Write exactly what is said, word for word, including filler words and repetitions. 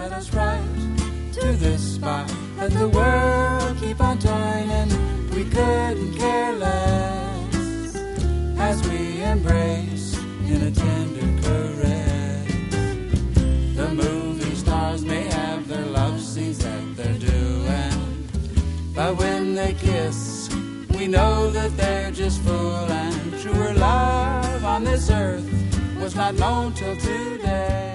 led us right to this spot. Let the world keep on turning, we couldn't care less as we embrace in a tender caress. The movie stars may have their love scenes that they're doing, but when they kiss, we know that they're just fooling. Truer love on this earth was not known till today.